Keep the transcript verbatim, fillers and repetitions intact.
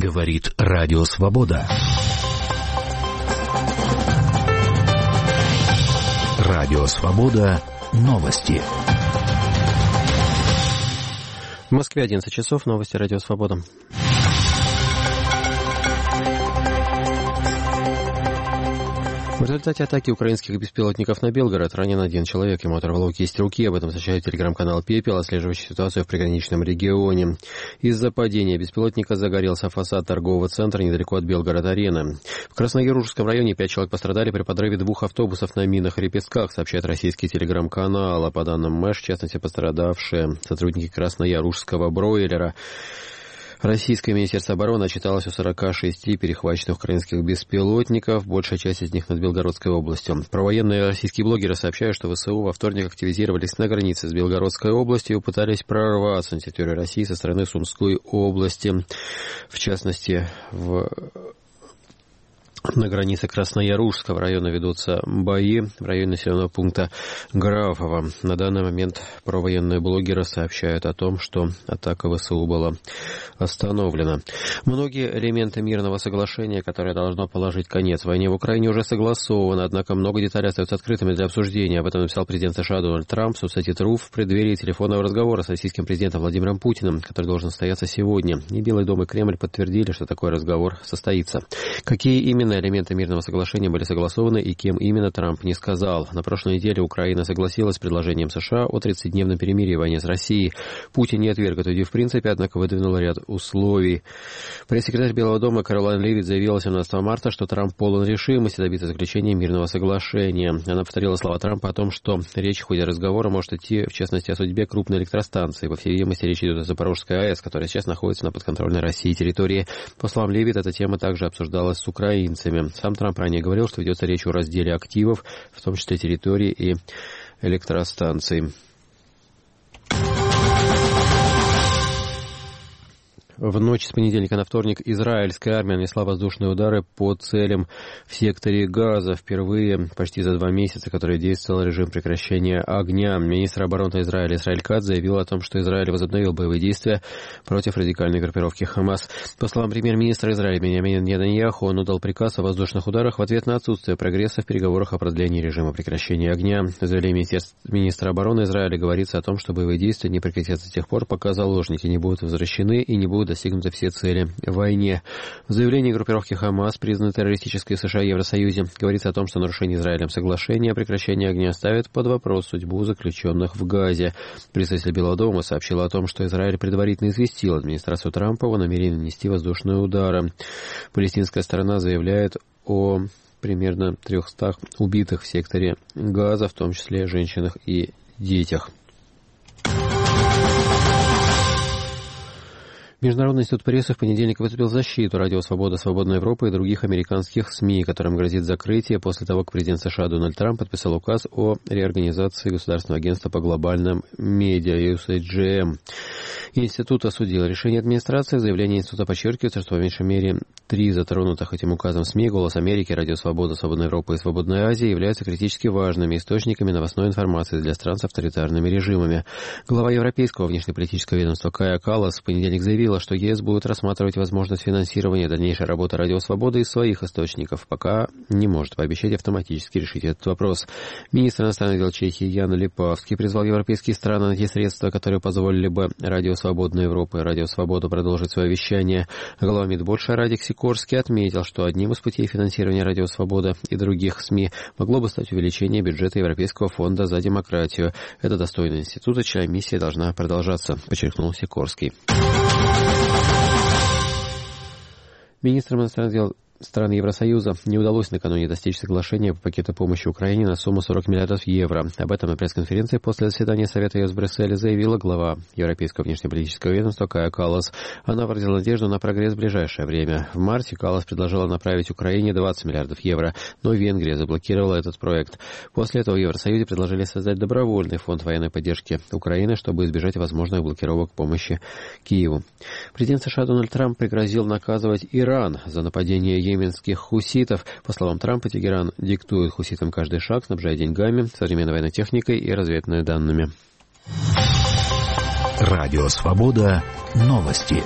Говорит Радио Свобода. Радио Свобода. Новости. В Москве одиннадцать часов. Новости Радио Свобода. В результате атаки украинских беспилотников на Белгород ранен один человек. Ему оторвало кисть руки. Об этом сообщает телеграм-канал «Пепел», отслеживающий ситуацию в приграничном регионе. Из-за падения беспилотника загорелся фасад торгового центра недалеко от Белгород-арены. В Красноярском районе пять человек пострадали при подрыве двух автобусов на минах и лепестках, сообщает российский телеграм-канал. А по данным МЭШ, в частности, пострадавшие сотрудники красноярского бройлера. Российское Министерство обороны отчиталось о сорока шести перехваченных украинских беспилотников, большая часть из них над Белгородской областью. Провоенные российские блогеры сообщают, что ВСУ во вторник активизировались на границе с Белгородской областью и пытались прорваться на территорию России со стороны Сумской области. В частности, в... на границе Красноярского района ведутся бои в районе населенного пункта Графово. На данный момент провоенные блогеры сообщают о том, что атака ВСУ была остановлена. Многие элементы мирного соглашения, которое должно положить конец войне в Украине, уже согласованы, однако много деталей остаются открытыми для обсуждения. Об этом написал президент США Дональд Трамп в соцсети Truth в преддверии телефонного разговора с российским президентом Владимиром Путиным, который должен состояться сегодня. И Белый дом, и Кремль подтвердили, что такой разговор состоится. Какие именно элементы мирного соглашения были согласованы и кем именно, Трамп не сказал. На прошлой неделе Украина согласилась с предложением США о тридцатидневном перемирии в войне с Россией. Путин не отверг эту идею в принципе, однако выдвинул ряд условий. Пресс-секретарь Белого дома Каролайн Левит заявила семнадцатого марта, что Трамп полон решимости добиться заключения мирного соглашения. Она повторила слова Трампа о том, что речь в ходе разговора может идти, в частности, о судьбе крупной электростанции. По всей видимости, речь идет о Запорожской АЭС, которая сейчас находится на подконтрольной России территории. По словам Левит, эта тема также обсуждалась с украинцами. Сам Трамп ранее говорил, что ведется речь о разделе активов, в том числе территории и электростанций. В ночь с понедельника на вторник израильская армия нанесла воздушные удары по целям в секторе Газа. Впервые почти за два месяца, который действовал режим прекращения огня. Министр обороны Израиля Исраэль Кац заявил о том, что Израиль возобновил боевые действия против радикальной группировки Хамас. По словам премьер-министра Израиля Биньямина Нетаньяху, он отдал приказ о воздушных ударах в ответ на отсутствие прогресса в переговорах о продлении режима прекращения огня. В заявлении министра обороны Израиля говорится о том, что боевые действия не прекратятся до тех пор, пока заложники не будут возвращены и не будут достигнуты все цели в войне. В заявлении группировки Хамас, признанной террористической США и Евросоюзе, говорится о том, что нарушение Израилем соглашения о прекращении огня ставит под вопрос судьбу заключенных в Газе. Представитель Белого дома сообщил о том, что Израиль предварительно известил администрацию Трампа о намерении нанести воздушные удары. Палестинская сторона заявляет о примерно трехстах убитых в секторе Газа, в том числе женщинах и детях. Международный институт прессы в понедельник выступил в защиту Радио Свобода, Свободная Европа и других американских СМИ, которым грозит закрытие после того, как президент США Дональд Трамп подписал указ о реорганизации Государственного агентства по глобальным медиа ю эс эй джи эм. Институт осудил решение администрации. Заявление института подчеркивается, что по меньшей мере три затронутых этим указом СМИ «Голос Америки», Радио Свобода, Свободная Европа и Свободная Азия являются критически важными источниками новостной информации для стран с авторитарными режимами. Глава Европейского внешнеполитического ведомства Кая Каллас в понедельник заявила, что ЕС будет рассматривать возможность финансирования дальнейшей работы Радио Свободы из своих источников, пока не может пообещать автоматически решить этот вопрос. Министр иностранных дел Чехии Ян Липавский призвал европейские страны найти средства, которые позволили бы Радио Свободной Европы и Радио Свобода продолжить свое вещание. Глава Медбольша Радик Сикорский отметил, что одним из путей финансирования Радио Свобода и других СМИ могло бы стать увеличение бюджета Европейского фонда за демократию. Это достойный институт, и чья миссия должна продолжаться, подчеркнул Сикорский. Министром иностранных дел стран Евросоюза не удалось накануне достичь соглашения по пакету помощи Украине на сумму сорок миллиардов евро. Об этом на пресс-конференции после заседания Совета ЕС в Брюсселе заявила глава Европейского внешнеполитического ведомства Кая Каллас. Она выразила надежду на прогресс в ближайшее время. В марте Каллас предложила направить Украине двадцать миллиардов евро, но Венгрия заблокировала этот проект. После этого в Евросоюзе предложили создать добровольный фонд военной поддержки Украины, чтобы избежать возможных блокировок помощи Киеву. Президент США Дональд Трамп пригрозил наказывать Иран за нападение йеменских хуситов. По словам Трампа, Тегеран диктует хуситам каждый шаг, снабжая деньгами, современной военной техникой и разведными данными. Радио Свобода. Новости.